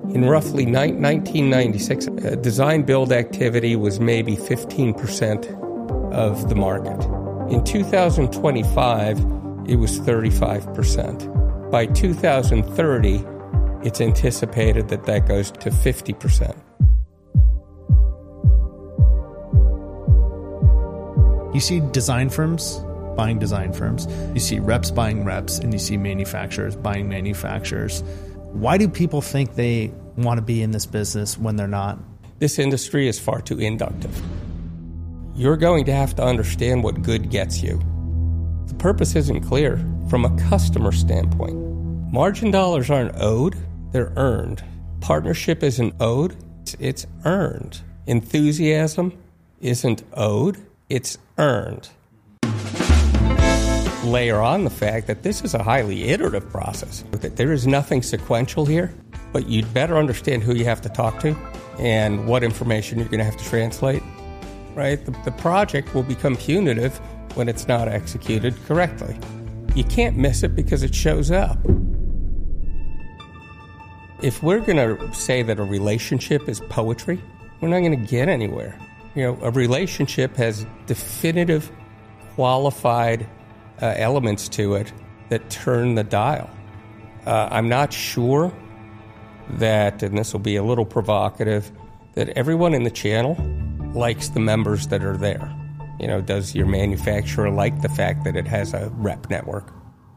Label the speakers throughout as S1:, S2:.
S1: In roughly 1996, design-build activity was maybe 15% of the market. In 2025, it was 35%. By 2030, it's anticipated that that goes to 50%.
S2: You see design firms buying design firms. You see reps buying reps, and you see manufacturers buying manufacturers. Why do people think they want to be in this business when they're not?
S1: This industry is far too inductive. You're going to have to understand what good gets you. The purpose isn't clear from a customer standpoint. Margin dollars aren't owed, they're earned. Partnership isn't owed, it's earned. Enthusiasm isn't owed, it's earned. Layer on the fact that this is a highly iterative process, that there is nothing sequential here, but you'd better understand who you have to talk to and what information you're going to have to translate, right? The project will become punitive when it's not executed correctly. You can't miss it because it shows up. If we're going to say that a relationship is poetry, we're not going to get anywhere. You know, a relationship has definitive, qualified elements to it that turn the dial. I'm not sure that, and this will be a little provocative, that everyone in the channel likes the members that are there. You know, does your manufacturer like the fact that it has a rep network?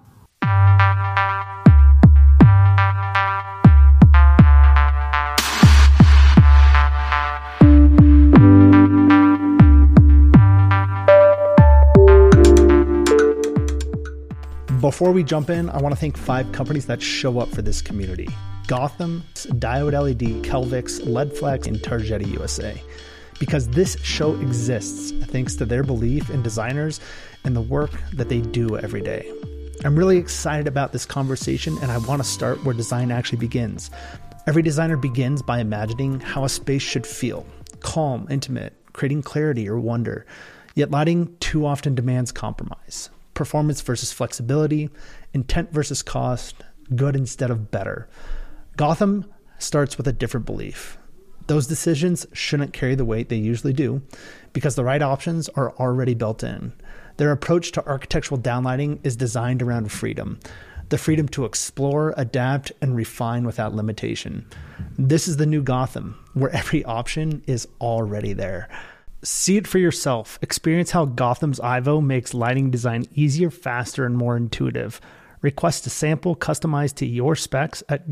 S2: Before we jump in, I want to thank 5 companies that show up for this community: Gotham, Diode LED, Kelvix, Leadflex, and Targetti USA. Because this show exists thanks to their belief in designers and the work that they do every day. I'm really excited about this conversation, and I want to start where design actually begins. Every designer begins by imagining how a space should feel: calm, intimate, creating clarity or wonder. Yet lighting too often demands compromise. Performance versus flexibility, intent versus cost, good instead of better. Gotham starts with a different belief. Those decisions shouldn't carry the weight they usually do because the right options are already built in. Their approach to architectural downlighting is designed around freedom. The freedom to explore, adapt, and refine without limitation. This is the new Gotham, where every option is already there. See it for yourself. Experience how Gotham's Ivo makes lighting design easier, faster, and more intuitive. Request a sample customized to your specs at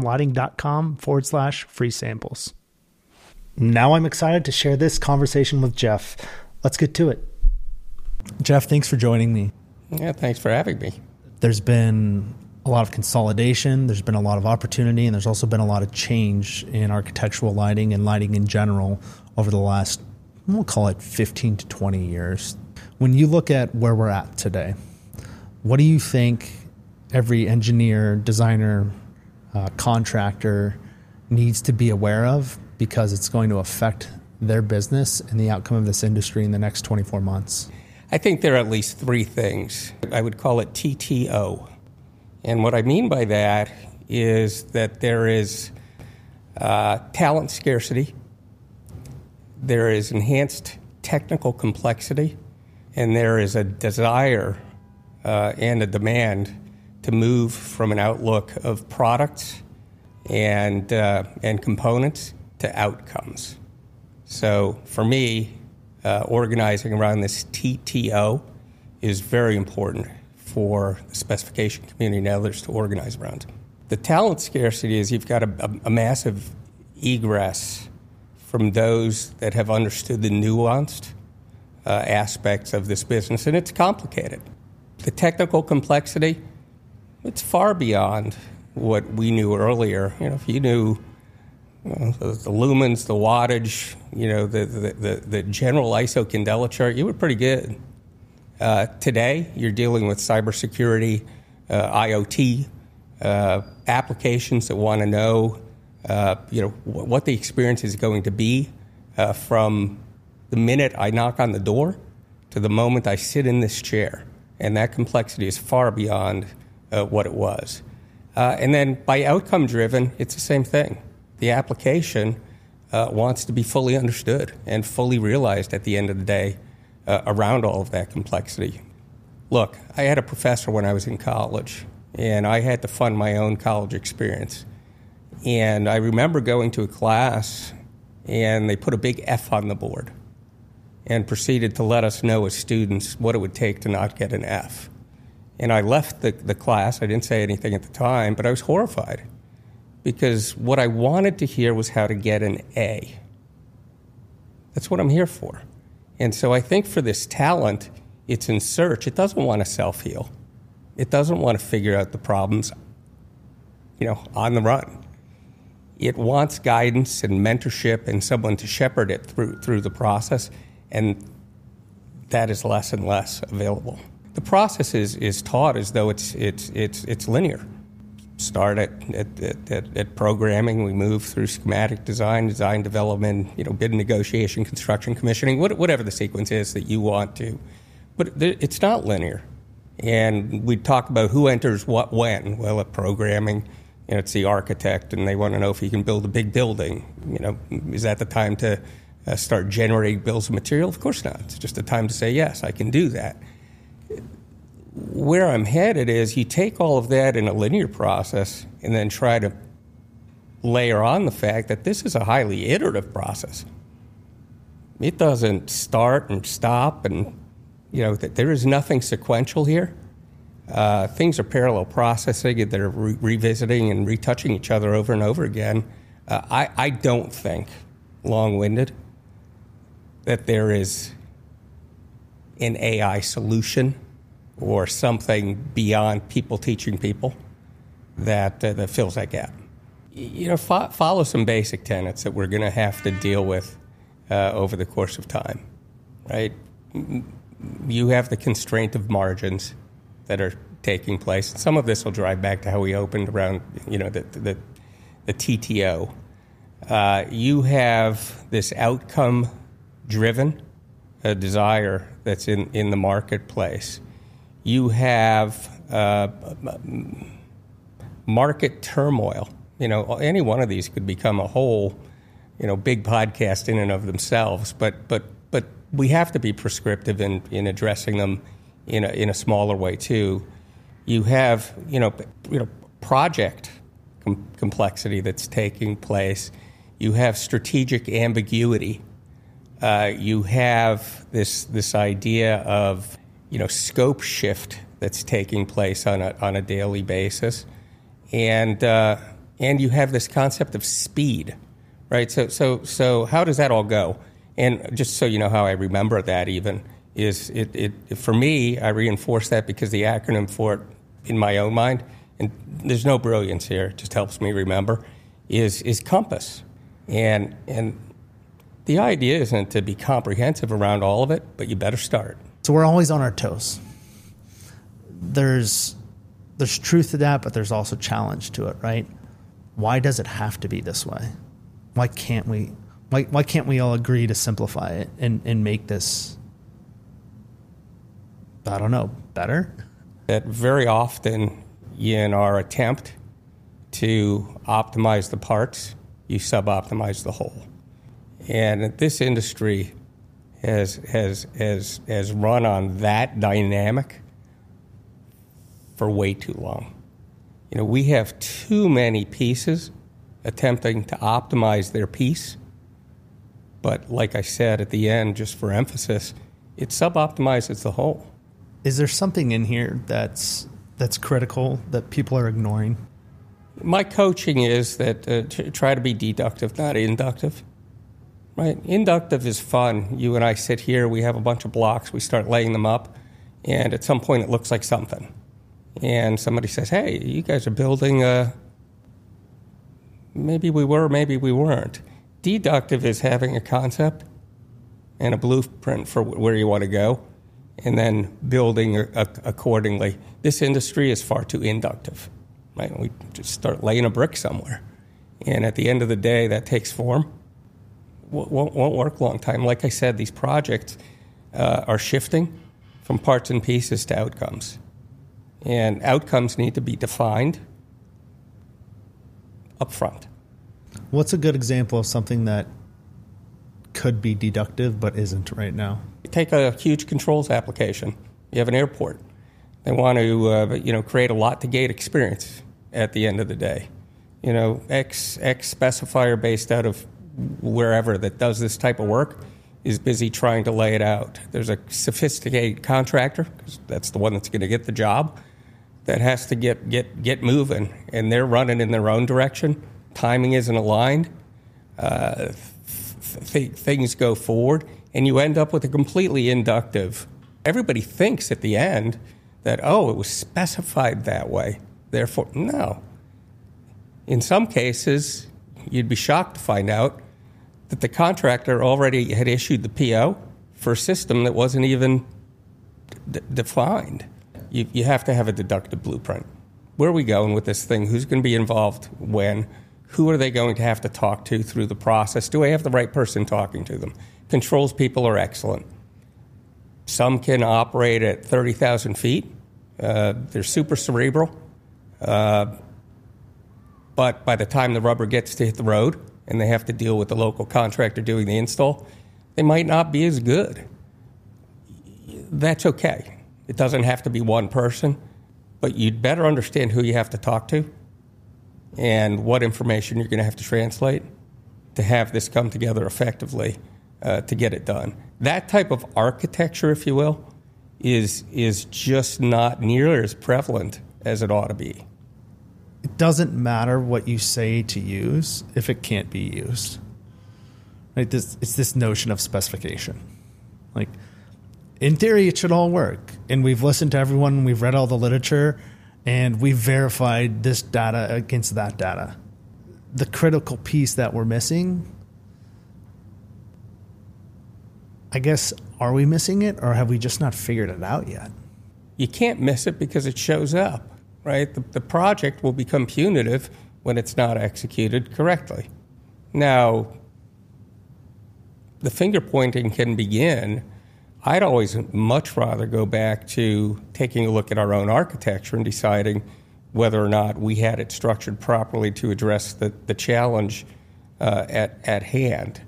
S2: gothamlighting.com/free samples. Now I'm excited to share this conversation with Jeff. Let's get to it. Jeff, thanks for joining me.
S1: Yeah, thanks for having me.
S2: There's been a lot of consolidation, there's been a lot of opportunity, and there's also been a lot of change in architectural lighting and lighting in general over the last, we'll call it 15 to 20 years. When you look at where we're at today, what do you think every engineer, designer, contractor needs to be aware of because it's going to affect their business and the outcome of this industry in the next 24 months?
S1: I think there are at least 3 things. I would call it TTO. And what I mean by that is that there is talent scarcity, there is enhanced technical complexity, and there is a desire and a demand to move from an outlook of products and components to outcomes. So for me, organizing around this TTO is very important for the specification community and others to organize around. The talent scarcity is you've got a massive egress from those that have understood the nuanced aspects of this business, and it's complicated. The technical complexity, it's far beyond what we knew earlier. You know, if you knew the lumens, the wattage, you know, the general ISO Candela chart, you were pretty good. Today, you're dealing with cybersecurity, IoT, applications that want to know, what the experience is going to be from the minute I knock on the door to the moment I sit in this chair. And that complexity is far beyond what it was. And then by outcome driven, it's the same thing. The application wants to be fully understood and fully realized at the end of the day around all of that complexity. Look, I had a professor when I was in college, and I had to fund my own college experience. And I remember going to a class, and they put a big F on the board and proceeded to let us know as students what it would take to not get an F. And I left the class. I didn't say anything at the time, but I was horrified because what I wanted to hear was how to get an A. That's what I'm here for. And so I think for this talent, it's in search. It doesn't want to self-heal. It doesn't want to figure out the problems, on the run. It wants guidance and mentorship and someone to shepherd it through the process, and that is less and less available. The process is taught as though it's linear. Start at programming, we move through schematic design development, bid negotiation, construction, commissioning, whatever the sequence is that you want to. But it's not linear. And we talk about who enters what when. Well, at programming, it's the architect, and they want to know if he can build a big building. Is that the time to start generating bills of material? Of course not. It's just a time to say, yes, I can do that. Where I'm headed is you take all of that in a linear process and then try to layer on the fact that this is a highly iterative process. It doesn't start and stop, and that there is nothing sequential here. Things are parallel processing, and they're revisiting and retouching each other over and over again. I don't think, long-winded, that there is an AI solution or something beyond people teaching people that fills that gap. Follow some basic tenets that we're going to have to deal with over the course of time, right? You have the constraint of margins that are taking place. Some of this will drive back to how we opened around, the TTO. You have this outcome-driven desire that's in the marketplace. You have market turmoil. Any one of these could become a whole, big podcast in and of themselves. But we have to be prescriptive in addressing them in a smaller way too. You have project complexity that's taking place. You have strategic ambiguity. You have this idea of scope shift that's taking place on a daily basis, and you have this concept of speed, right? So how does that all go? And just so you know how I remember that even is it for me, I reinforce that because the acronym for it in my own mind, and there's no brilliance here, it just helps me remember, is COMPASS. And the idea isn't to be comprehensive around all of it, but you better start.
S2: So we're always on our toes. There's truth to that, but there's also challenge to it, right? Why does it have to be this way? Why can't we all agree to simplify it and make this, I don't know, better?
S1: That very often in our attempt to optimize the parts, you sub-optimize the whole. And this industry has run on that dynamic for way too long. We have too many pieces attempting to optimize their piece. But like I said at the end, just for emphasis, it sub-optimizes the whole.
S2: Is there something in here that's critical that people are ignoring?
S1: My coaching is that try to be deductive, not inductive. Right? Inductive is fun. You and I sit here, we have a bunch of blocks, we start laying them up, and at some point it looks like something. And somebody says, hey, you guys are building maybe we were, maybe we weren't. Deductive is having a concept and a blueprint for where you want to go, and then building accordingly. This industry is far too inductive. Right? We just start laying a brick somewhere. And at the end of the day, that takes form. Won't work a long time. Like I said, these projects are shifting from parts and pieces to outcomes. And outcomes need to be defined up front.
S2: What's a good example of something that could be deductive but isn't right now?
S1: Take a huge controls application. You have an airport. They want to create a lot-to-gate experience at the end of the day. X specifier based out of wherever that does this type of work is busy trying to lay it out. There's a sophisticated contractor, because that's the one that's going to get the job, that has to get moving, and they're running in their own direction. Timing isn't aligned. Things go forward, and you end up with a completely inductive. Everybody thinks at the end that, it was specified that way. Therefore, no. In some cases, you'd be shocked to find out that the contractor already had issued the PO for a system that wasn't even defined. You have to have a deductive blueprint. Where are we going with this thing? Who's going to be involved when? Who are they going to have to talk to through the process? Do I have the right person talking to them? Controls people are excellent. Some can operate at 30,000 feet. They're super cerebral. But by the time the rubber gets to hit the road and they have to deal with the local contractor doing the install, they might not be as good. That's okay. It doesn't have to be one person, but you'd better understand who you have to talk to and what information you're going to have to translate to have this come together effectively to get it done. That type of architecture, if you will, is just not nearly as prevalent as it ought to be.
S2: It doesn't matter what you say to use if it can't be used. Like it's this notion of specification. Like, in theory, it should all work. And we've listened to everyone, we've read all the literature, and we've verified this data against that data. The critical piece that we're missing, I guess, are we missing it, or have we just not figured it out yet?
S1: You can't miss it because it shows up, right? The project will become punitive when it's not executed correctly. Now, the finger pointing can begin. I'd always much rather go back to taking a look at our own architecture and deciding whether or not we had it structured properly to address the challenge at hand.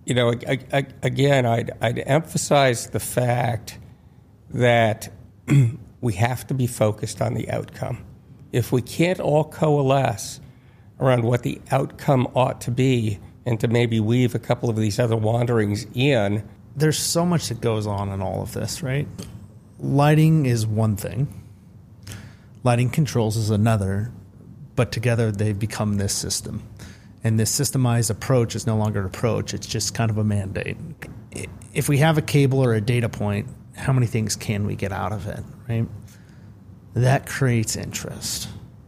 S1: Again, I'd emphasize the fact that we have to be focused on the outcome. If we can't all coalesce around what the outcome ought to be and to maybe weave a couple of these other wanderings in,
S2: there's so much that goes on in all of this, right? Lighting is one thing. Lighting controls is another. But together they become this system. And this systemized approach is no longer an approach. It's just kind of a mandate. If we have a cable or a data point, how many things can we get out of it, right? That creates interest.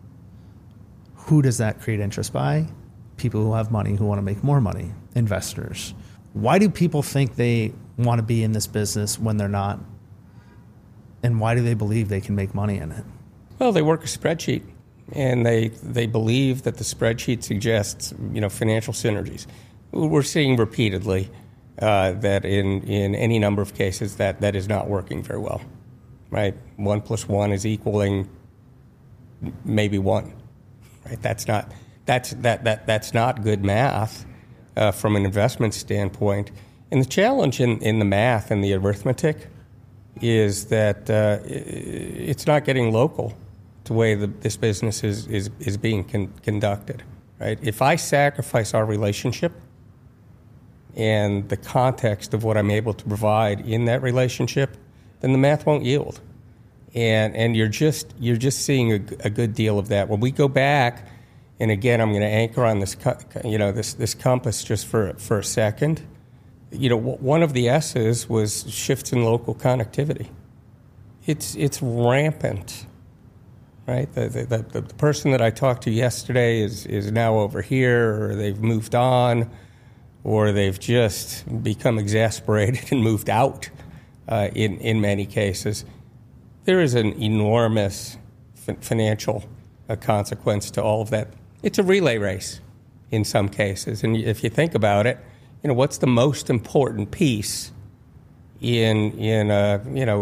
S2: Who does that create interest by? People who have money, who want to make more money, investors. Why do people think they want to be in this business when they're not? And why do they believe they can make money in it?
S1: Well, they work a spreadsheet, and they believe that the spreadsheet suggests financial synergies. We're seeing repeatedly that in any number of cases that is not working very well, right? 1 + 1 is equaling maybe 1, right? That's not good math. From an investment standpoint. And the challenge in the math and the arithmetic is that it's not getting local to the way this business is being conducted. Right? If I sacrifice our relationship and the context of what I'm able to provide in that relationship, then the math won't yield. And you're just seeing a good deal of that. When we go back, and again, I'm going to anchor on this, this compass just for a second. One of the S's was shifts in local connectivity. It's rampant, right? The person that I talked to yesterday is now over here, or they've moved on, or they've just become exasperated and moved out. In many cases, there is an enormous financial consequence to all of that. It's a relay race in some cases, and if you think about it, what's the most important piece in a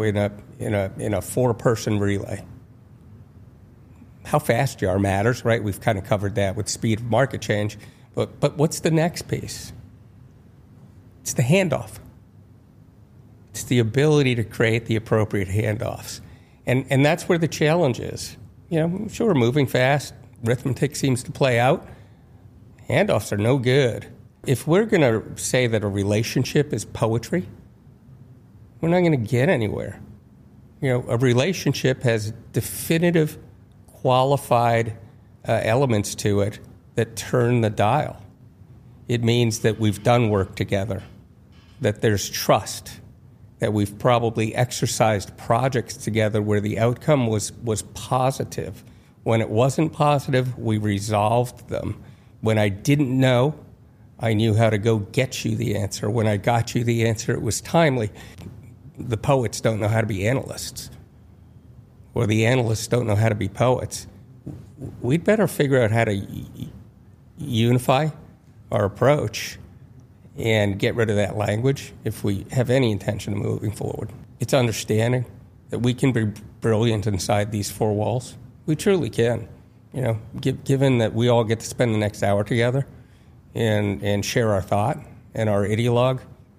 S1: 4-person relay? How fast you are matters, right? We've kind of covered that with speed of market change, But what's the next piece? It's the handoff. It's the ability to create the appropriate handoffs. And that's where the challenge is. Sure, we're moving fast. Arithmetic seems to play out. Handoffs are no good. If we're going to say that a relationship is poetry, we're not going to get anywhere. A relationship has definitive, qualified elements to it that turn the dial. It means that we've done work together, that there's trust, that we've probably exercised projects together where the outcome was positive. When it wasn't positive, we resolved them. When I didn't know, I knew how to go get you the answer. When I got you the answer, it was timely. The poets don't know how to be analysts, or the analysts don't know how to be poets. We'd better figure out how to unify our approach and get rid of that language if we have any intention of moving forward. It's understanding that we can be brilliant inside these four walls. We truly can. Given that we all get to spend the next hour together and share our thought and our ideologue,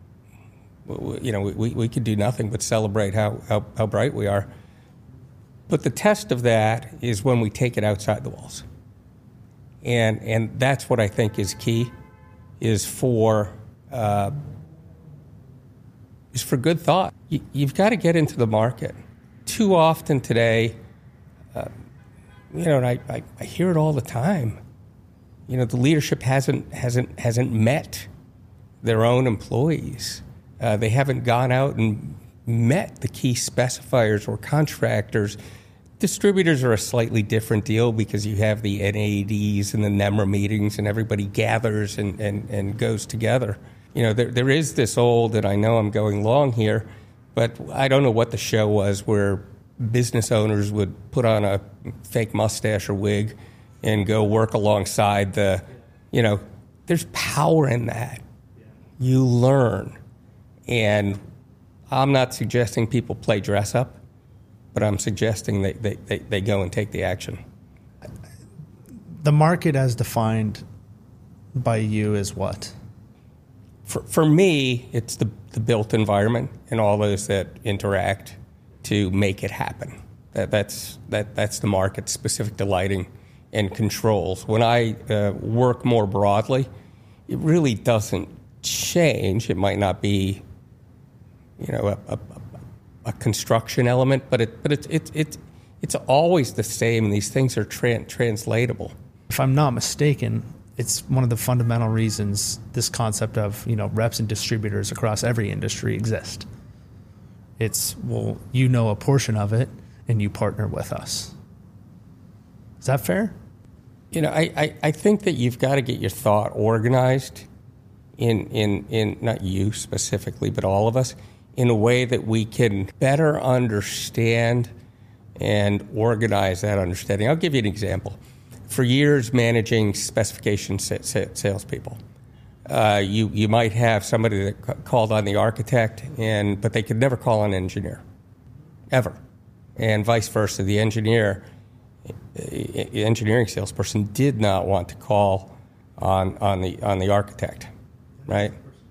S1: we could do nothing but celebrate how bright we are. But the test of that is when we take it outside the walls. And that's what I think is key, is for good thought. You've got to get into the market. Too often today, and I hear it all the time. The leadership hasn't met their own employees. They haven't gone out and met the key specifiers or contractors. Distributors are a slightly different deal because you have the NADs and the NEMRA meetings and everybody gathers and goes together. There is this old, and I know I'm going long here, but I don't know what the show was where business owners would put on a fake mustache or wig and go work alongside there's power in that. You learn. And I'm not suggesting people play dress up, but I'm suggesting they go and take the action.
S2: The market as defined by you is what?
S1: For me, it's the built environment and all those that interact to make it happen. That's the market specific to lighting and controls. When I work more broadly, it really doesn't change. It might not be, a construction element, but it's always the same. These things are translatable.
S2: If I'm not mistaken, it's one of the fundamental reasons this concept of reps and distributors across every industry exist. It's, a portion of it, and you partner with us. Is that fair?
S1: I think that you've got to get your thought organized in not you specifically, but all of us, in a way that we can better understand and organize that understanding. I'll give you an example. For years, managing specification salespeople, you might have somebody that called on the architect, but they could never call on an engineer, ever, and vice versa. The engineering salesperson did not want to call on the architect, right?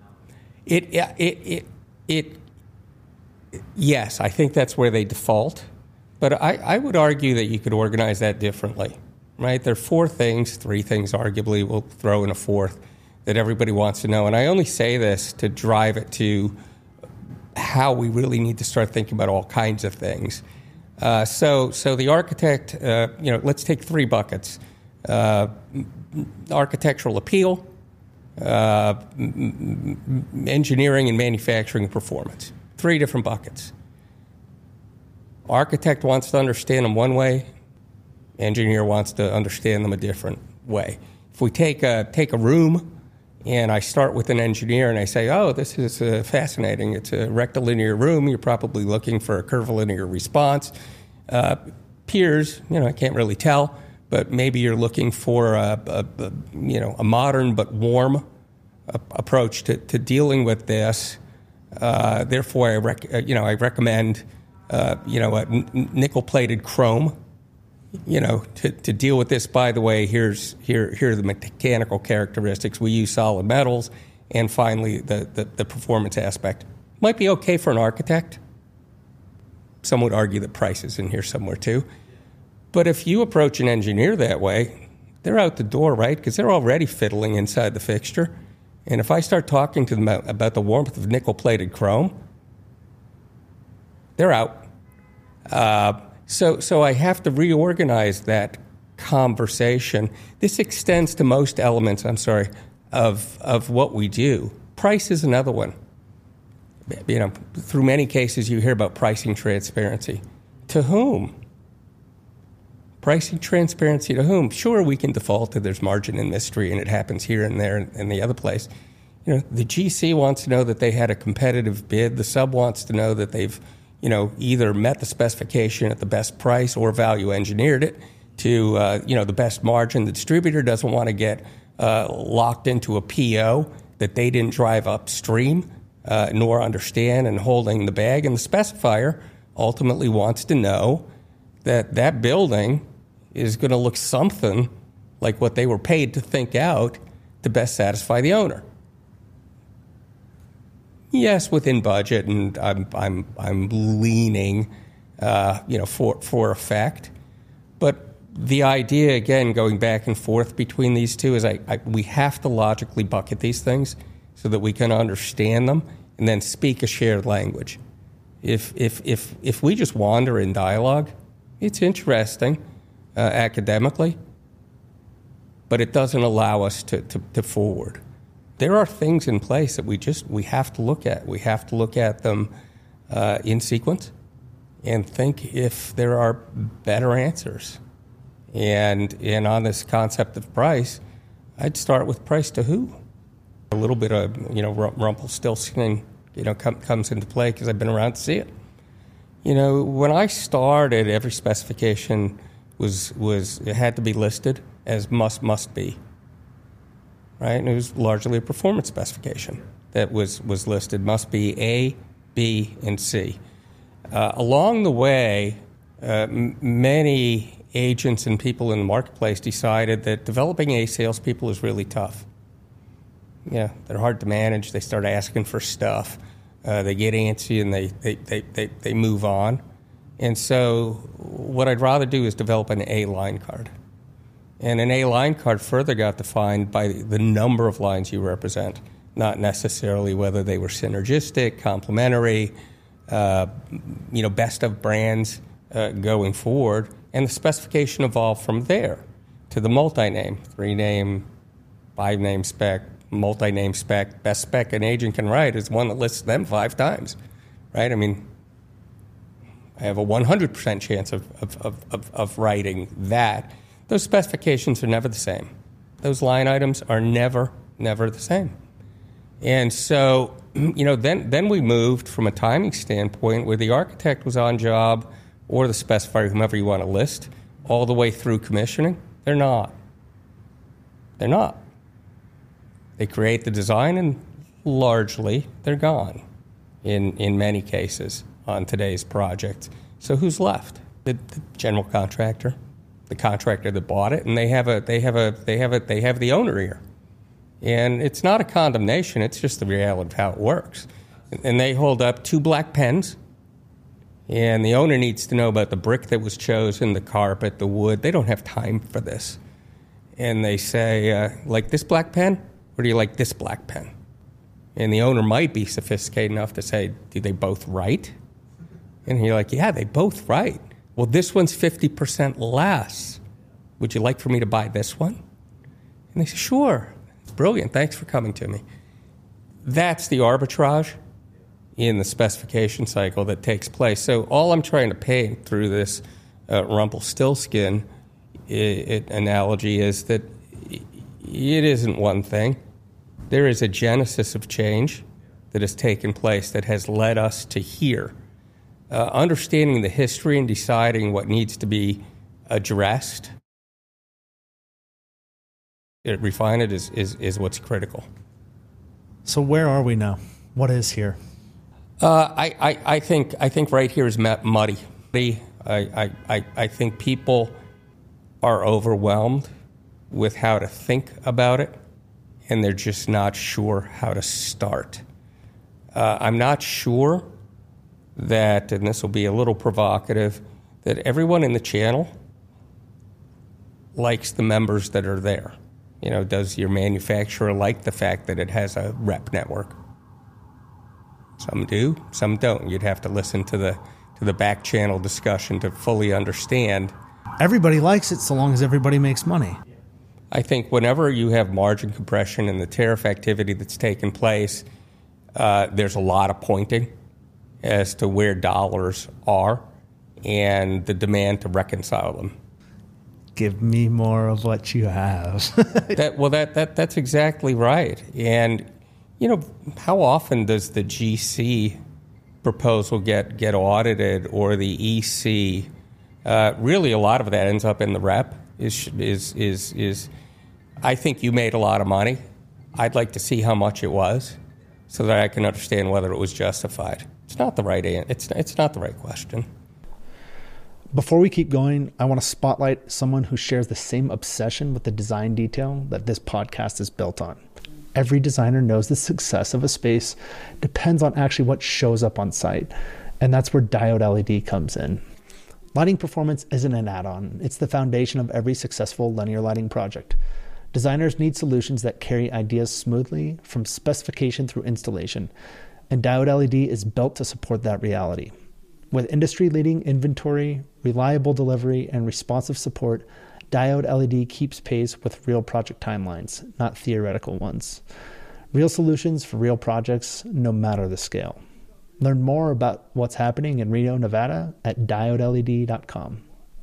S1: Yes, I think that's where they default, but I would argue that you could organize that differently, right? There are three things arguably, we'll throw in a fourth, that everybody wants to know. And I only say this to drive it to how we really need to start thinking about all kinds of things. So the architect, let's take three buckets. Architectural appeal, engineering and manufacturing performance. Three different buckets. Architect wants to understand them one way. Engineer wants to understand them a different way. If we take a room and I start with an engineer and I say, this is fascinating. It's a rectilinear room. You're probably looking for a curvilinear response. Peers, I can't really tell, but maybe you're looking for a modern but warm approach to dealing with this. Therefore, I recommend a nickel-plated chrome to deal with this, by the way, here are the mechanical characteristics. We use solid metals. And finally, the performance aspect. Might be okay for an architect. Some would argue that price is in here somewhere too. But if you approach an engineer that way, they're out the door, right? Because they're already fiddling inside the fixture. And if I start talking to them about the warmth of nickel-plated chrome, they're out. So I have to reorganize that conversation. This extends to most elements, of what we do. Price is another one. Through many cases you hear about pricing transparency. To whom? Pricing transparency to whom? Sure, we can default to there's margin and mystery, and it happens here and there and the other place. The GC wants to know that they had a competitive bid. The sub wants to know that they've, either met the specification at the best price or value engineered it to, the best margin. The distributor doesn't want to get locked into a PO that they didn't drive upstream nor understand and holding the bag. And the specifier ultimately wants to know that that building is going to look something like what they were paid to think out to best satisfy the owner. Yes, within budget, and I'm leaning, for effect. But the idea, again, going back and forth between these two, is we have to logically bucket these things so that we can understand them and then speak a shared language. If we just wander in dialogue, it's interesting academically, but it doesn't allow us to forward. There are things in place that we have to look at. We have to look at them in sequence and think if there are better answers. And on this concept of price, I'd start with price to who. A little bit of Rumpelstiltskin comes into play because I've been around to see it. When I started, every specification it had to be listed as must be. Right? And it was largely a performance specification that was listed, must be A, B, and C. Along the way, many agents and people in the marketplace decided that developing A salespeople is really tough. They're hard to manage. They start asking for stuff. They get antsy and they move on. And so what I'd rather do is develop an A line card. And an A line card further got defined by the number of lines you represent, not necessarily whether they were synergistic, complementary, best of brands going forward. And the specification evolved from there to the multi-name, 3-name, 5-name spec, multi-name spec. Best spec an agent can write is one that lists them 5 times, right? I mean, I have a 100% chance of writing that. Those specifications are never the same. Those line items are never the same. And so, then we moved from a timing standpoint where the architect was on job or the specifier, whomever you want to list, all the way through commissioning. They're not. They create the design and largely they're gone in many cases on today's project. So who's left? The general contractor, the contractor that bought it, and they have the owner here. And it's not a condemnation, it's just the reality of how it works. And they hold up 2 black pens, and the owner needs to know about the brick that was chosen, the carpet, the wood. They don't have time for this. And they say, like this black pen, or do you like this black pen? And the owner might be sophisticated enough to say, do they both write? And you're like, yeah, they both write. Well, this one's 50% less. Would you like for me to buy this one? And they say, sure. Brilliant. Thanks for coming to me. That's the arbitrage in the specification cycle that takes place. So all I'm trying to paint through this Rumpelstiltskin analogy is that it isn't one thing. There is a genesis of change that has taken place that has led us to here. Understanding the history and deciding what needs to be addressed, refine it is what's critical.
S2: So where are we now? What is here?
S1: I think right here is muddy. I think people are overwhelmed with how to think about it, and they're just not sure how to start. I'm not sure that, and this will be a little provocative, that everyone in the channel likes the members that are there. You know, does your manufacturer like the fact that it has a rep network? Some do, some don't. You'd have to listen to the back channel discussion to fully understand.
S2: Everybody likes it so long as everybody makes money.
S1: I think whenever you have margin compression and the tariff activity that's taken place, there's a lot of pointing as to where dollars are and the demand to reconcile them.
S2: Give me more of what you have.
S1: That's exactly right. And, you know, how often does the GC proposal get audited, or the EC? Really, a lot of that ends up in the rep. Is I think you made a lot of money. I'd like to see how much it was, so that I can understand whether it was justified. It's not the right it's not the right question.
S2: Before we keep going, I want to spotlight someone who shares the same obsession with the design detail that this podcast is built on. Every designer knows the success of a space depends on actually what shows up on site, and that's where Diode LED comes in. Lighting performance isn't an add-on. It's the foundation of every successful linear lighting project. Designers need solutions that carry ideas smoothly from specification through installation, and Diode LED is built to support that reality. With industry-leading inventory, reliable delivery, and responsive support, Diode LED keeps pace with real project timelines, not theoretical ones. Real solutions for real projects, no matter the scale. Learn more about what's happening in Reno, Nevada at diodeled.com.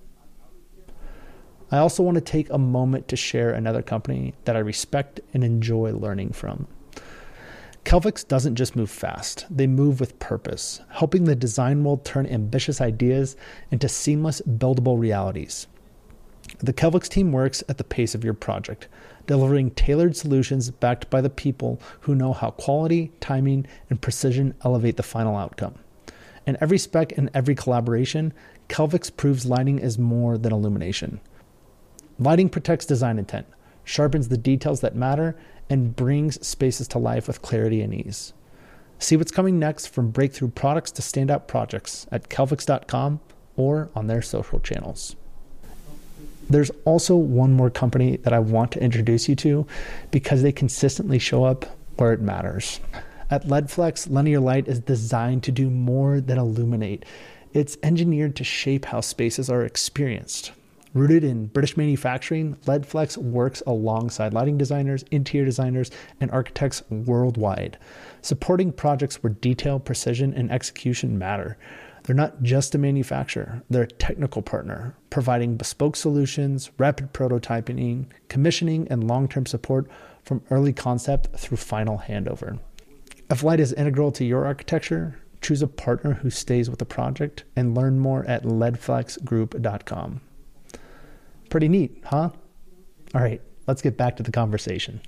S2: I also want to take a moment to share another company that I respect and enjoy learning from. Kelvix doesn't just move fast, they move with purpose, helping the design world turn ambitious ideas into seamless, buildable realities. The Kelvix team works at the pace of your project, delivering tailored solutions backed by the people who know how quality, timing, and precision elevate the final outcome. In every spec and every collaboration, Kelvix proves lighting is more than illumination. Lighting protects design intent, sharpens the details that matter, and brings spaces to life with clarity and ease. See what's coming next from breakthrough products to standout projects at kelvix.com or on their social channels. There's also one more company that I want to introduce you to because they consistently show up where it matters. At LEDflex, linear light is designed to do more than illuminate. It's engineered to shape how spaces are experienced. Rooted in British manufacturing, LEDflex works alongside lighting designers, interior designers, and architects worldwide, supporting projects where detail, precision, and execution matter. They're not just a manufacturer, they're a technical partner, providing bespoke solutions, rapid prototyping, commissioning, and long-term support from early concept through final handover. If light is integral to your architecture, choose a partner who stays with the project and learn more at ledflexgroup.com. Pretty neat, huh? All right, let's get back to the conversation.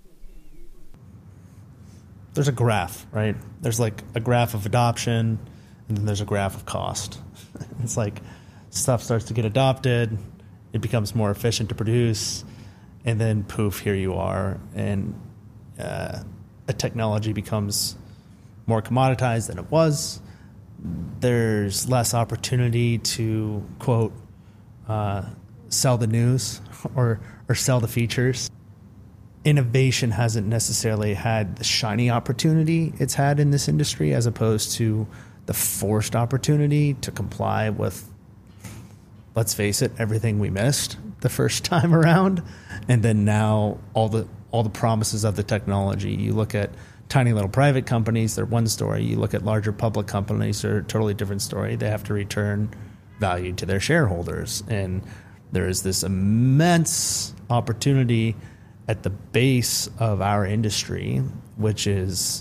S2: There's a graph, right? There's like a graph of adoption, and then there's a graph of cost. It's like stuff starts to get adopted, it becomes more efficient to produce, and then poof, here you are, and a technology becomes more commoditized than it was. There's less opportunity to, quote, sell the news or sell the features. Innovation hasn't necessarily had the shiny opportunity it's had in this industry as opposed to the forced opportunity to comply with, let's face it, everything we missed the first time around. And then now all the promises of the technology. You look at tiny little private companies, they're one story. You look at larger public companies, they're a totally different story. They have to return value to their shareholders. And there is this immense opportunity at the base of our industry, which is,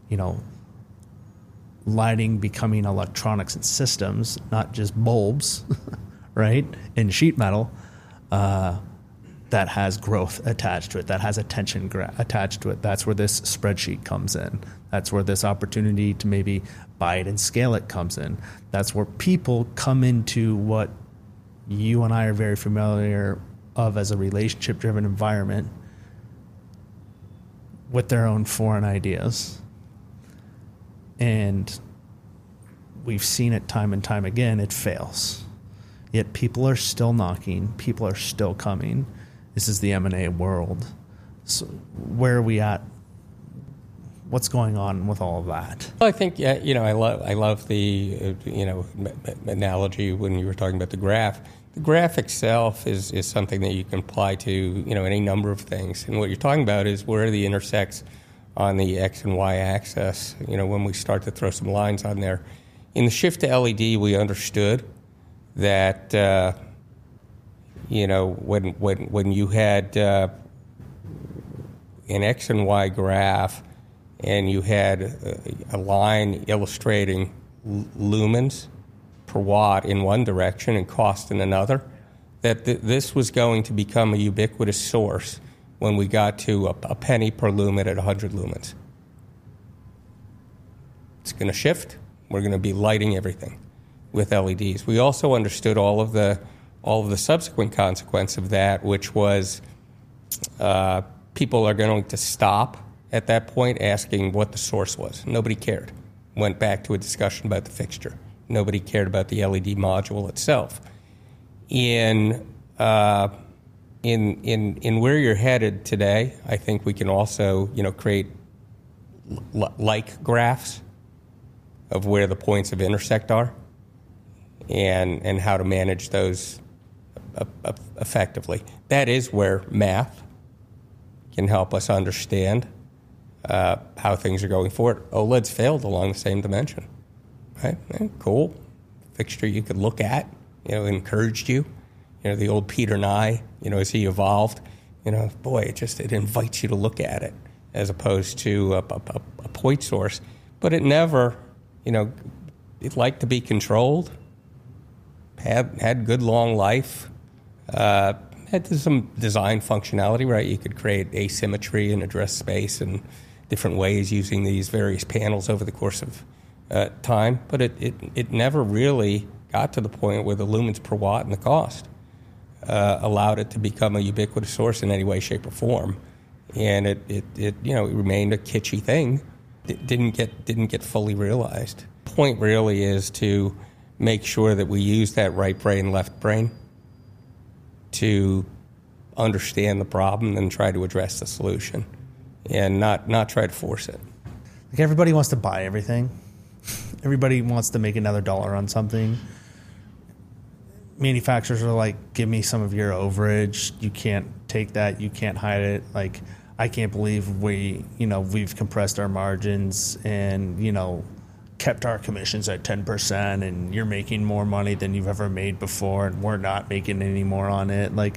S2: lighting becoming electronics and systems, not just bulbs, right, and sheet metal, that has growth attached to it, that has attention attached to it. That's where this spreadsheet comes in. That's where this opportunity to maybe buy it and scale it comes in. That's where people come into what you and I are very familiar of as a relationship-driven environment with their own foreign ideas. And we've seen it time and time again, it fails. Yet people are still knocking, people are still coming. This is the M&A world. So where are we at? What's going on with all of that?
S1: Well, I think, I love the, analogy when you were talking about the graph. The graph itself is something that you can apply to, any number of things. And what you're talking about is where are the intersects on the X and Y axis, when we start to throw some lines on there. In the shift to LED, we understood that, when you had an X and Y graph and you had a line illustrating lumens per watt in one direction and cost in another, that this was going to become a ubiquitous source when we got to a penny per lumen at 100 lumens. It's going to shift. We're going to be lighting everything with LEDs. We also understood all of the subsequent consequence of that, which was people are going to stop at that point asking what the source was. Nobody cared. Went back to a discussion about the fixture. Nobody cared about the LED module itself. In where you're headed today, I think we can also, create like graphs of where the points of intersect are and how to manage those effectively. That is where math can help us understand how things are going forward. OLED's failed along the same dimension, right? Cool. Fixture you could look at, encouraged you. The old Peter Nye, as he evolved, it invites you to look at it as opposed to a point source. But it never, it liked to be controlled, had good long life, had some design functionality, right? You could create asymmetry and address space in different ways using these various panels over the course of time. But it never really got to the point where the lumens per watt and the cost allowed it to become a ubiquitous source in any way, shape, or form, and it remained a kitschy thing. It didn't get fully realized. The point really is to make sure that we use that right brain, left brain to understand the problem and try to address the solution, and not try to force it.
S2: Like everybody wants to buy everything. Everybody wants to make another dollar on something. Manufacturers are like, give me some of your overage. You can't take that. You can't hide it. Like, I can't believe we've compressed our margins and, kept our commissions at 10% and you're making more money than you've ever made before and we're not making any more on it. Like,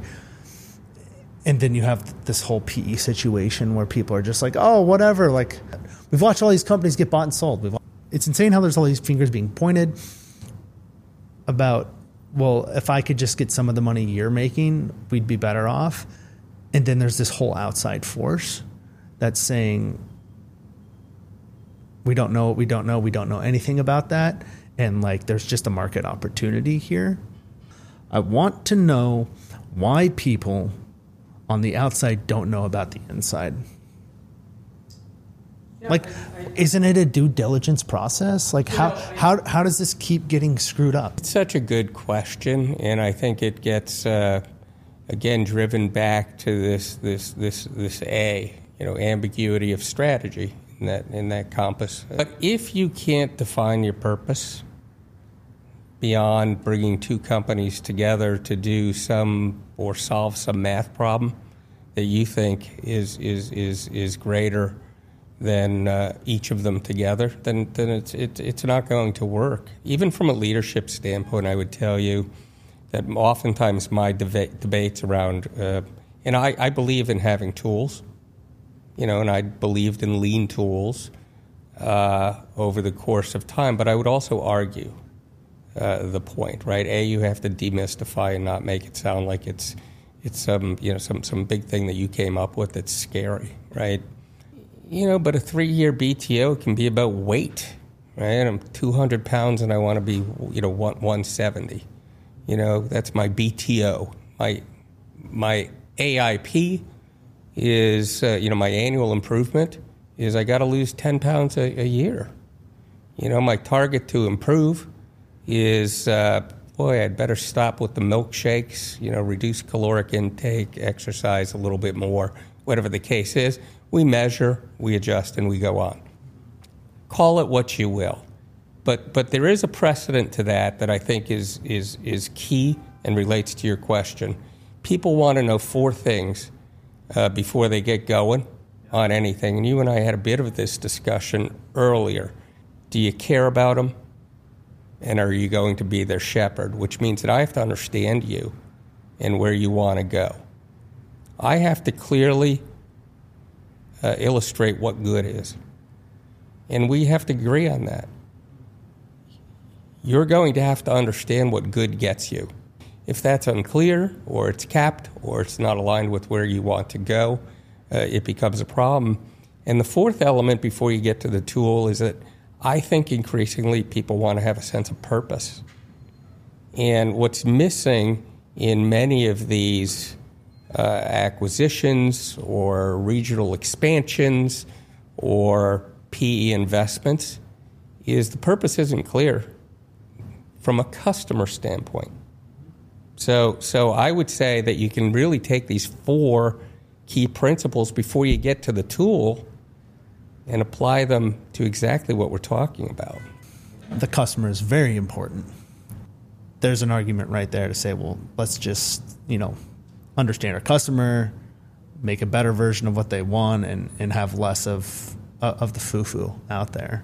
S2: and then you have this whole PE situation where people are just like, oh, whatever. Like, we've watched all these companies get bought and sold. It's insane how there's all these fingers being pointed about, well, if I could just get some of the money you're making, we'd be better off. And then there's this whole outside force that's saying, we don't know anything about that. And like, there's just a market opportunity here. I want to know why people on the outside don't know about the inside. Yeah, like, isn't it a due diligence process? Like, how does this keep getting screwed up?
S1: It's such a good question, and I think it gets again driven back to this ambiguity of strategy in that compass. But if you can't define your purpose beyond bringing two companies together to do some or solve some math problem that you think is greater than each of them together, then it's not going to work. Even from a leadership standpoint, I would tell you that oftentimes my debates around, and I believe in having tools, and I believed in lean tools over the course of time, but I would also argue the point, right? You have to demystify and not make it sound like it's some big thing that you came up with that's scary, right? But a 3-year BTO can be about weight, right? I'm 200 pounds and I want to be, 170. That's my BTO. My AIP is, my annual improvement is I got to lose 10 pounds a year. My target to improve is, I'd better stop with the milkshakes, reduce caloric intake, exercise a little bit more, whatever the case is. We measure, we adjust, and we go on. Call it what you will. But there is a precedent to that I think is key and relates to your question. People want to know 4 things before they get going on anything. And you and I had a bit of this discussion earlier. Do you care about them? And are you going to be their shepherd? Which means that I have to understand you and where you want to go. I have to clearly illustrate what good is. And we have to agree on that. You're going to have to understand what good gets you. If that's unclear, or it's capped, or it's not aligned with where you want to go, it becomes a problem. And the 4th element before you get to the tool is that I think increasingly people want to have a sense of purpose. And what's missing in many of these acquisitions or regional expansions or PE investments is the purpose isn't clear from a customer standpoint. So I would say that you can really take these 4 key principles before you get to the tool and apply them to exactly what we're talking about.
S2: The customer is very important. There's an argument right there to say, well, let's just, understand our customer, make a better version of what they want, and have less of the foo-foo out there.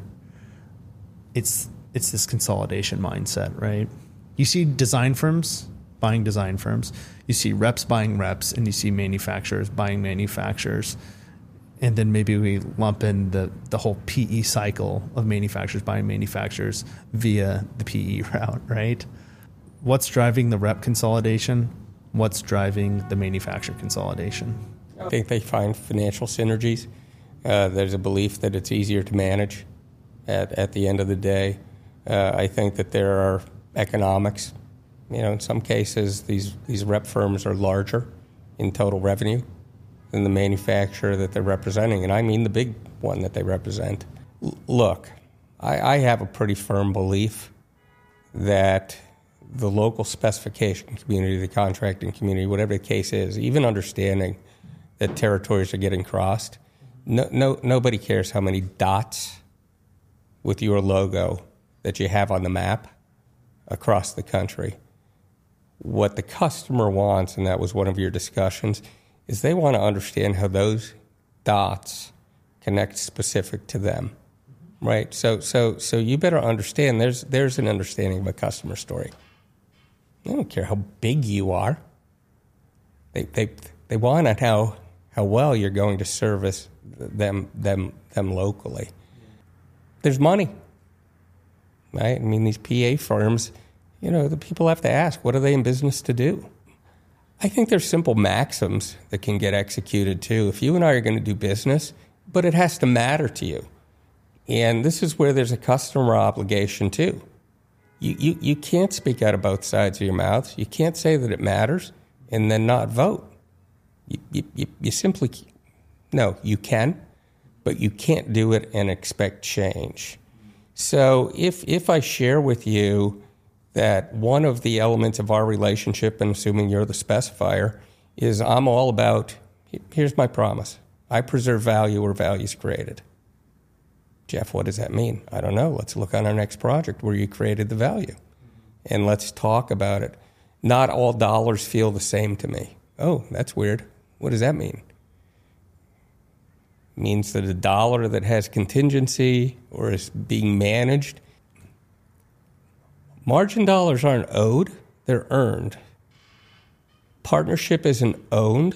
S2: It's this consolidation mindset, right? You see design firms buying design firms. You see reps buying reps, and you see manufacturers buying manufacturers. And then maybe we lump in the whole PE cycle of manufacturers buying manufacturers via the PE route, right? What's driving the rep consolidation? What's driving the manufacturer consolidation?
S1: I think they find financial synergies. There's a belief that it's easier to manage at the end of the day. I think that there are economics. In some cases, these rep firms are larger in total revenue than the manufacturer that they're representing, and I mean the big one that they represent. Look, I have a pretty firm belief that the local specification community, the contracting community, whatever the case is, even understanding that territories are getting crossed, nobody cares how many dots with your logo that you have on the map across the country. What the customer wants, and that was one of your discussions, is they want to understand how those dots connect specific to them, right? So you better understand there's an understanding of a customer story. They don't care how big you are. They want to know how well you're going to service them locally. There's money, right? I mean, these PA firms, the people have to ask, what are they in business to do? I think there's simple maxims that can get executed too. If you and I are going to do business, but it has to matter to you. And this is where there's a customer obligation too. You can't speak out of both sides of your mouth. You can't say that it matters and then not vote. You simply, no, you can, but you can't do it and expect change. So if I share with you that one of the elements of our relationship, and assuming you're the specifier, is I'm all about, here's my promise, I preserve value where value is created. Jeff, what does that mean? I don't know. Let's look on our next project where you created the value. And let's talk about it. Not all dollars feel the same to me. Oh, that's weird. What does that mean? It means that a dollar that has contingency or is being managed, margin dollars aren't owed, they're earned. Partnership isn't owed,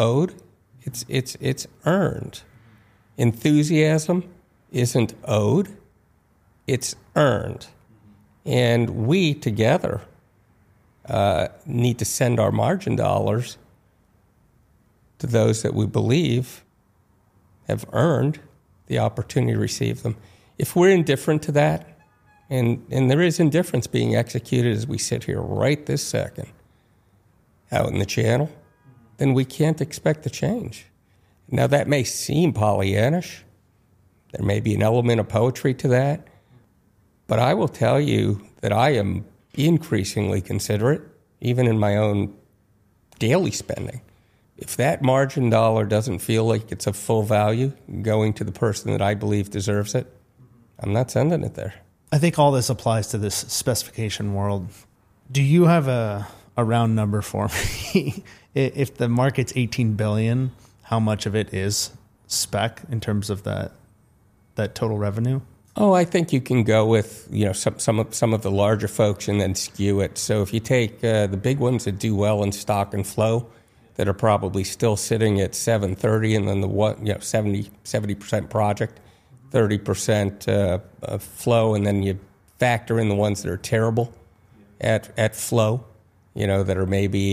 S1: it's earned. Enthusiasm isn't owed, it's earned. And we together need to send our margin dollars to those that we believe have earned the opportunity to receive them. If we're indifferent to that, and there is indifference being executed as we sit here right this second out in the channel, then we can't expect the change. Now, that may seem Pollyannish. There may be an element of poetry to that. But I will tell you that I am increasingly considerate, even in my own daily spending. If that margin dollar doesn't feel like it's of full value going to the person that I believe deserves it, I'm not sending it there.
S2: I think all this applies to this specification world. Do you have a round number for me? If the market's $18 billion, how much of it is spec in terms of that total revenue?
S1: Oh, I think you can go with some of the larger folks and then skew it. So if you take the big ones that do well in stock and flow, that are probably still sitting at 730, and then the 70% project, 30% flow, and then you factor in the ones that are terrible at flow, that are maybe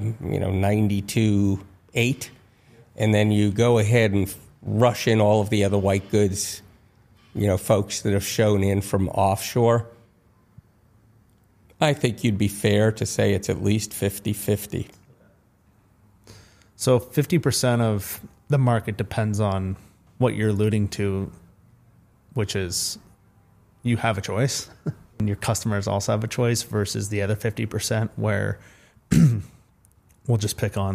S1: 92.8, and then you go ahead and rush in all of the other white goods. Folks that have shown in from offshore, I think you'd be fair to say it's at least 50-50.
S2: So 50% of the market depends on what you're alluding to, which is you have a choice and your customers also have a choice, versus the other 50% where we'll just pick on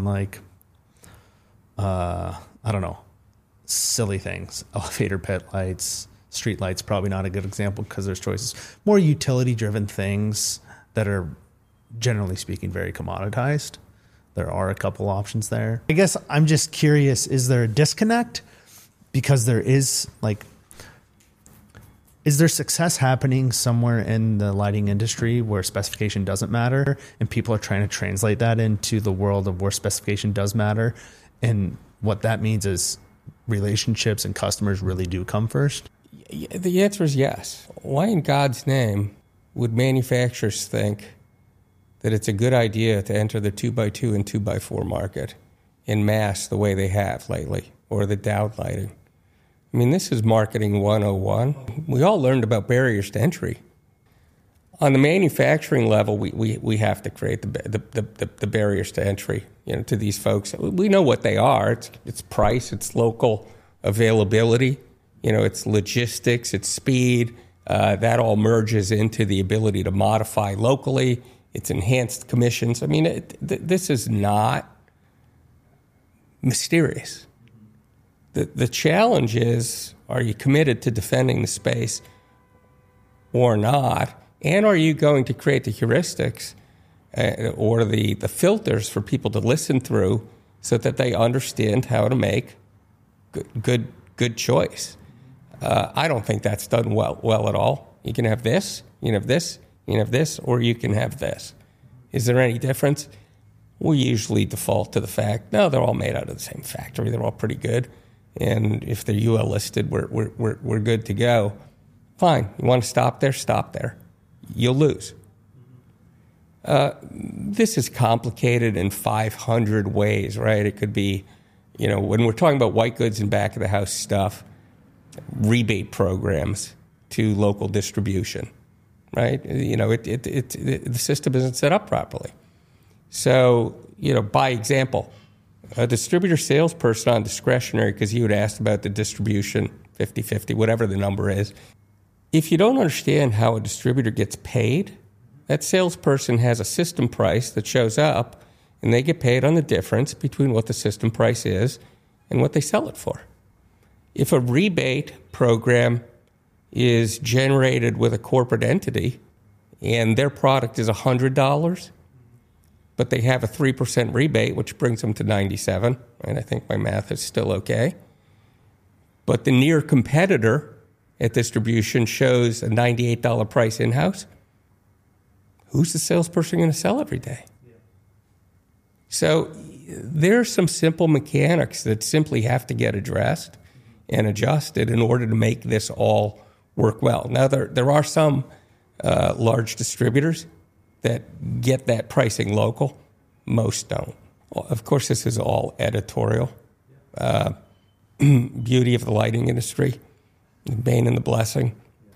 S2: silly things, elevator pit lights, street lights, probably not a good example because there's choices. More utility-driven things that are, generally speaking, very commoditized. There are a couple options there. I guess I'm just curious, is there a disconnect? Because there is there success happening somewhere in the lighting industry where specification doesn't matter, and people are trying to translate that into the world of where specification does matter? And what that means is relationships and customers really do come first?
S1: The answer is yes. Why in God's name would manufacturers think that it's a good idea to enter the 2x2 and 2x4 market in mass the way they have lately, or the down lighting? I mean, this is marketing 101. We all learned about barriers to entry. On the manufacturing level, we have to create the barriers to entry, to these folks. We know what they are. It's price, it's local availability, it's logistics, it's speed. That all merges into the ability to modify locally. It's enhanced commissions. I mean, this is not mysterious. The challenge is, are you committed to defending the space or not? And are you going to create the heuristics or the filters for people to listen through so that they understand how to make good choice? I don't think that's done well at all. You can have this, you can have this, you can have this, or you can have this. Is there any difference? We usually default to the fact, no, they're all made out of the same factory. They're all pretty good. And if they're UL listed, we're good to go. Fine. You want to stop there? Stop there. You'll lose. This is complicated in 500 ways, right? It could be, when we're talking about white goods and back of the house stuff, rebate programs to local distribution, right? The system isn't set up properly. So, by example, a distributor salesperson on discretionary, because you had asked about the distribution, 50-50, whatever the number is. If you don't understand how a distributor gets paid, that salesperson has a system price that shows up, and they get paid on the difference between what the system price is and what they sell it for. If a rebate program is generated with a corporate entity and their product is $100, but they have a 3% rebate, which brings them to 97, right? I think my math is still okay. But the near competitor at distribution shows a $98 price in-house. Who's the salesperson going to sell every day? Yeah. So there's some simple mechanics that simply have to get addressed and adjusted in order to make this all work well. Now, there are some large distributors that get that pricing local. Most don't. Well, of course, this is all editorial. Beauty of the lighting industry, the bane and the blessing,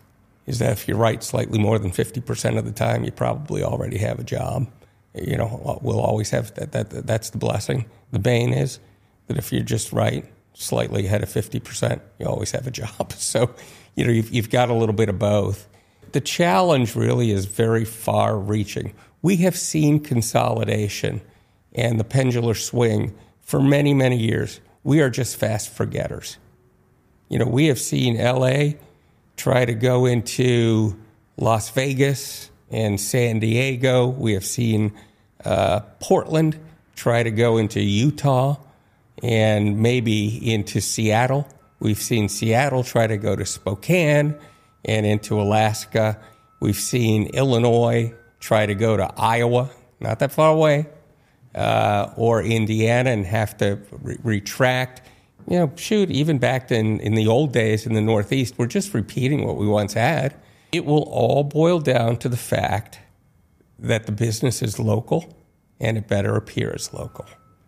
S1: is that if you're right slightly more than 50% of the time, you probably already have a job. You know, we'll always have that's the blessing. The bane is that if you're just right slightly ahead of 50%, you always have a job. So, you know, you've got a little bit of both. The challenge really is very far-reaching. We have seen consolidation and the pendular swing for many, many years. We are just fast forgetters. You know, we have seen LA try to go into Las Vegas and San Diego. We have seen Portland try to go into Utah and maybe into Seattle. We've seen Seattle try to go to Spokane and into Alaska. We've seen Illinois try to go to Iowa, not that far away, or Indiana and have to retract. You know, shoot, even back in the old days in the Northeast, we're just repeating what we once had. It will all boil down to the fact that the business is local and it better appear as local.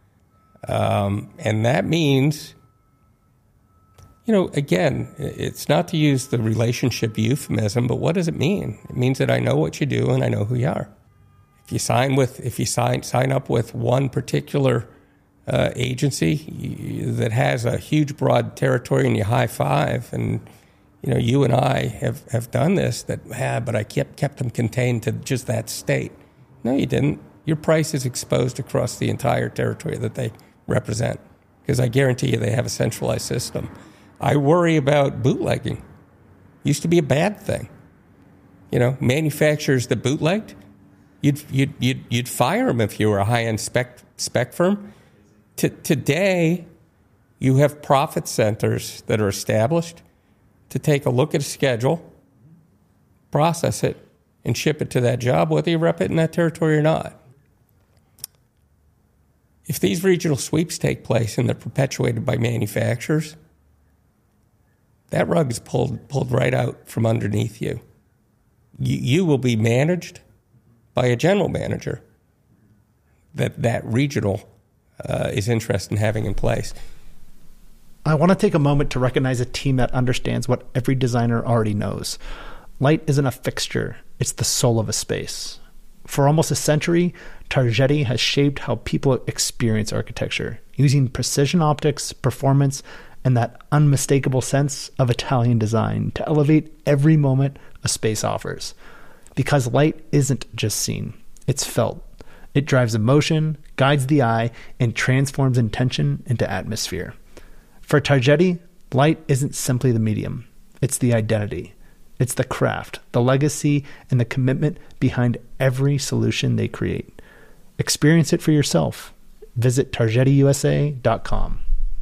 S1: And that means, you know, again, it's not to use the relationship euphemism, but what does it mean? It means that I know what you do and I know who you are. If you sign up with one particular agency that has a huge broad territory and you high five, and you know, you and I have done this, but I kept them contained to just that state. No, you didn't. Your price is exposed across the entire territory that they represent, because I guarantee you they have a centralized system. I worry about bootlegging. Used to be a bad thing. You know, manufacturers that bootlegged, you'd fire them if you were a high-end spec firm. Today, you have profit centers that are established to take a look at a schedule, process it, and ship it to that job, whether you rep it in that territory or not. If these regional sweeps take place and they're perpetuated by manufacturers, that rug is pulled right out from underneath you. You will be managed by a general manager that regional is interested in having in place.
S2: I want to take a moment to recognize a team that understands what every designer already knows. Light isn't a fixture, it's the soul of a space. For almost a century, Targetti has shaped how people experience architecture, using precision optics, performance, and that unmistakable sense of Italian design to elevate every moment a space offers. Because light isn't just seen, it's felt. It drives emotion, guides the eye, and transforms intention into atmosphere. For Targetti, light isn't simply the medium, it's the identity. It's the craft, the legacy, and the commitment behind every solution they create. Experience it for yourself. Visit targettiusa.com.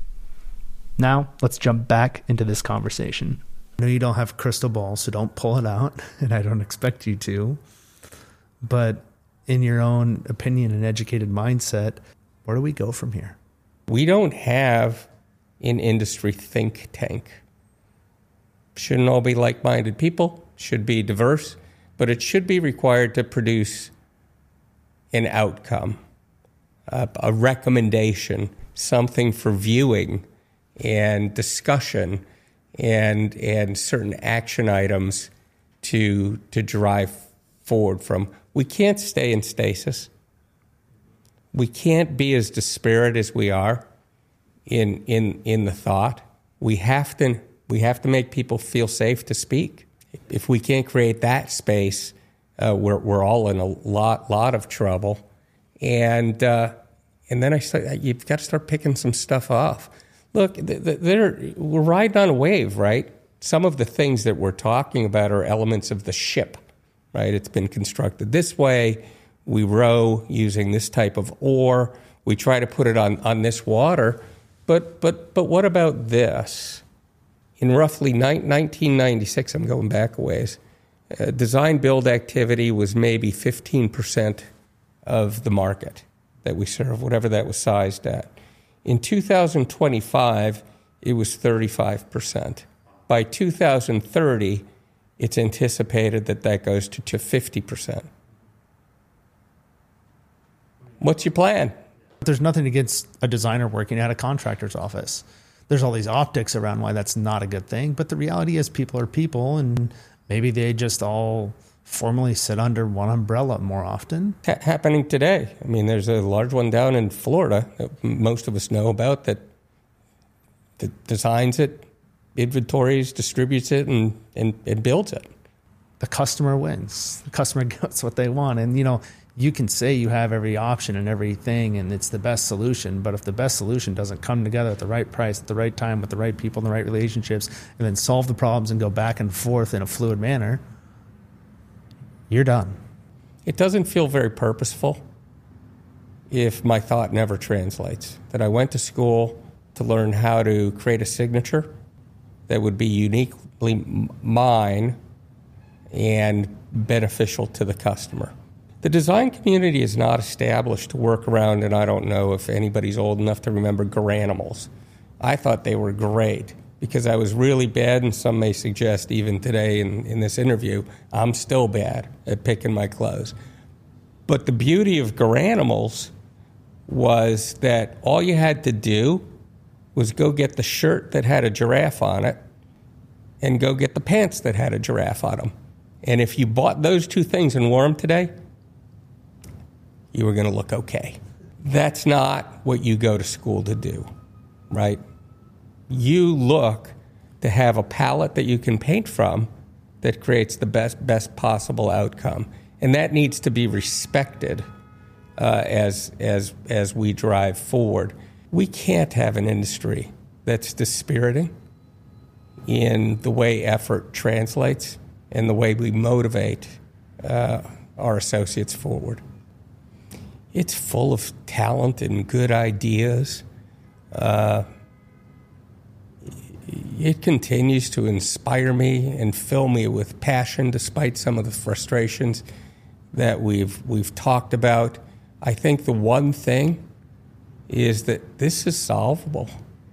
S2: Now, let's jump back into this conversation. I know you don't have a crystal ball, so don't pull it out, and I don't expect you to. But in your own opinion and educated mindset, where do we go from here?
S1: We don't have an industry think tank. Shouldn't all be like-minded people, should be diverse, but it should be required to produce an outcome, a recommendation, something for viewing and discussion and certain action items to drive forward from. We can't stay in stasis. We can't be as disparate as we are in the thought. We have to make people feel safe to speak. If we can't create that space, we're all in a lot of trouble. And then you've got to start picking some stuff off. Look, we're riding on a wave, right? Some of the things that we're talking about are elements of the ship, right? It's been constructed this way. We row using this type of oar. We try to put it on this water. But what about this? In roughly 1996, I'm going back a ways, design build activity was maybe 15% of the market that we serve, whatever that was sized at. In 2025, it was 35%. By 2030, it's anticipated that goes to 50%. What's your plan?
S2: There's nothing against a designer working at a contractor's office. There's all these optics around why that's not a good thing, but the reality is people are people, and Maybe they just all formally sit under one umbrella more often.
S1: Happening today. I mean, there's a large one down in Florida that most of us know about that designs it, inventories, distributes it, and builds it.
S2: The customer wins. The customer gets what they want. And, you can say you have every option and everything and it's the best solution, but if the best solution doesn't come together at the right price, at the right time, with the right people and the right relationships, and then solve the problems and go back and forth in a fluid manner, you're done.
S1: It doesn't feel very purposeful if my thought never translates. That I went to school to learn how to create a signature that would be uniquely mine and beneficial to the customer. The design community is not established to work around, and I don't know if anybody's old enough to remember Garanimals. I thought they were great because I was really bad, and some may suggest even today in this interview, I'm still bad at picking my clothes. But the beauty of Garanimals was that all you had to do was go get the shirt that had a giraffe on it and go get the pants that had a giraffe on them. And if you bought those two things and wore them today, you were going to look okay. That's not what you go to school to do, right? You look to have a palette that you can paint from that creates the best possible outcome. And that needs to be respected as we drive forward. We can't have an industry that's dispiriting in the way effort translates and the way we motivate our associates forward. It's full of talent and good ideas. It continues to inspire me and fill me with passion despite some of the frustrations that we've talked about. I think the one thing is that this is solvable.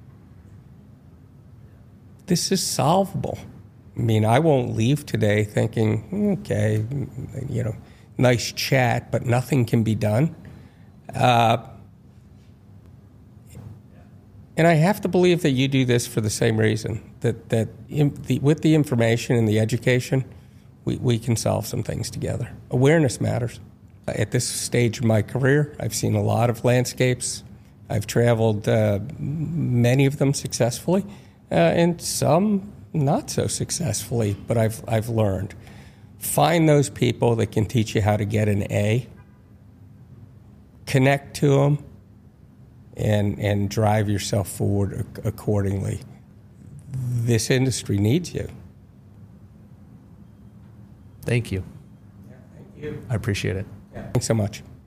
S1: This is solvable. I mean, I won't leave today thinking, okay, nice chat, but nothing can be done. And I have to believe that you do this for the same reason, that with the information and the education, we can solve some things together. Awareness matters. At this stage of my career, I've seen a lot of landscapes. I've traveled many of them successfully, and some not so successfully, but I've learned. Find those people that can teach you how to get an A, connect to them, and drive yourself forward accordingly. This industry needs you.
S2: Thank you.
S1: Yeah, thank you.
S2: I appreciate it.
S1: Yeah. Thanks so much.